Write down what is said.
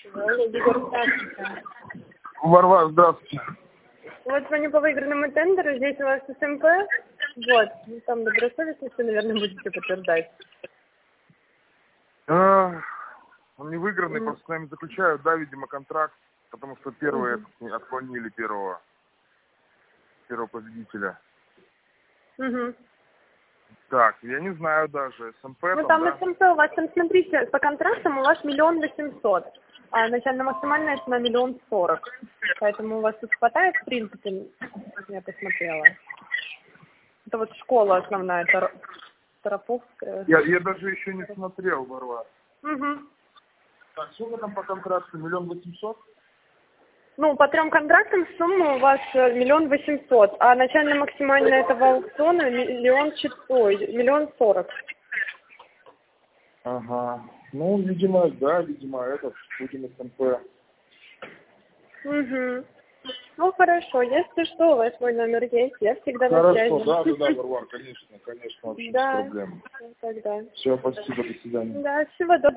Егор, здравствуйте. Варвара, здравствуйте. Вот звоню по выигранному тендеру, здесь у вас СМП. Вот, ну, там добросовестно все, наверное, будете подтверждать. Он не выигранный, просто с нами заключают, да, видимо, контракт, потому что первые отклонили первого победителя. Так, я не знаю даже, СМП Ну, там, там да? СМП у вас, там, смотрите, по контрактам у вас 1 800 000, а начально-максимальная цена 1 40 000. Поэтому у вас тут хватает, в принципе, я посмотрела. Это вот школа основная, Тороповская. Я даже еще не смотрел, Варвара. Угу. Так, сколько там по контракту? 1 800 000? Ну, по 3 контрактам сумма у вас 1 800 000, а начально-максимальная этого аукциона 1 40 000. Ага. Ну, видимо, да, видимо, будем СМП. Угу. Ну, хорошо, если что, у вас мой номер есть, я всегда на Хорошо, связи. да, Варвар, конечно, вообще без Да, проблем. тогда. Все, спасибо, до свидания. Да, всего доброго.